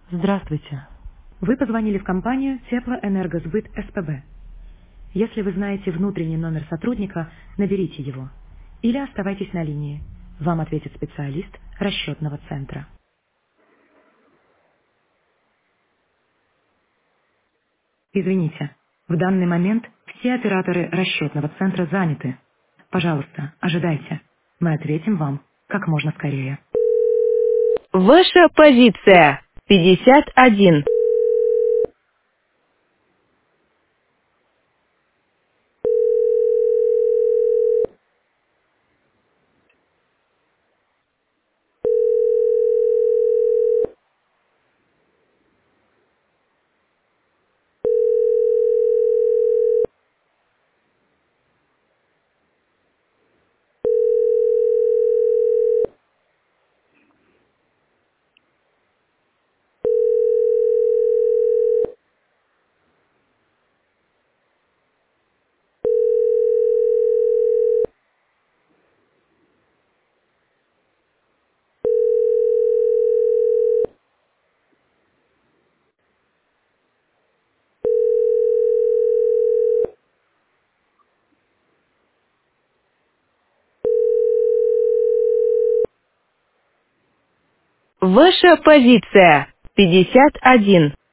Здравствуйте. Вы позвонили в компанию Теплоэнергосбыт СПБ. Если вы знаете внутренний номер сотрудника, наберите его. Или оставайтесь на линии. Вам ответит специалист расчетного центра. Извините, в данный момент все операторы расчетного центра заняты. Пожалуйста, ожидайте. Мы ответим вам как можно скорее. Ваша позиция 51. Ваша позиция 51.